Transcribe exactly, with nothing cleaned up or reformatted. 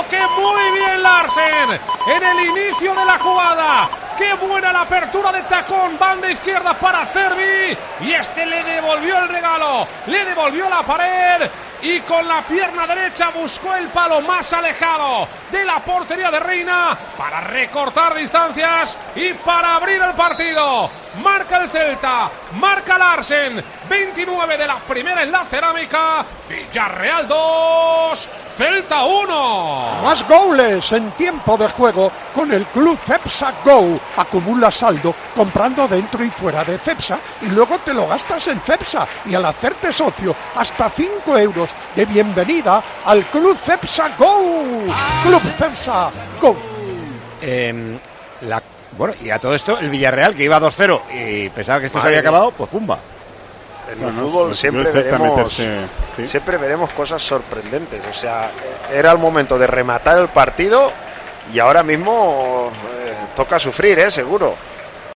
toque muy bien Larsen en el inicio de la jugada. ¡Qué buena la apertura de tacón! Banda izquierda para Cervi. Y este le devolvió el regalo. Le devolvió la pared. Y con la pierna derecha buscó el palo más alejado de la portería de Reina para recortar distancias y para abrir el partido. Marca el Celta, marca Larsen. veintinueve de la primera en la cerámica. Villarreal dos, Celta uno. Más goles en tiempo de juego con el Club Cepsa Go. Acumula saldo comprando dentro y fuera de Cepsa y luego te lo gastas en Cepsa. Y al hacerte socio, hasta cinco euros de bienvenida al Club Cepsa Go. Club Cepsa Go. Eh, la, bueno, y a todo esto, el Villarreal, que iba dos cero y pensaba que esto Madre se había mía. acabado, pues pumba. En Bueno, el fútbol no, siempre no veremos meterse, ¿sí? siempre veremos cosas sorprendentes. O sea, era el momento de rematar el partido y ahora mismo eh, toca sufrir, ¿eh? Seguro.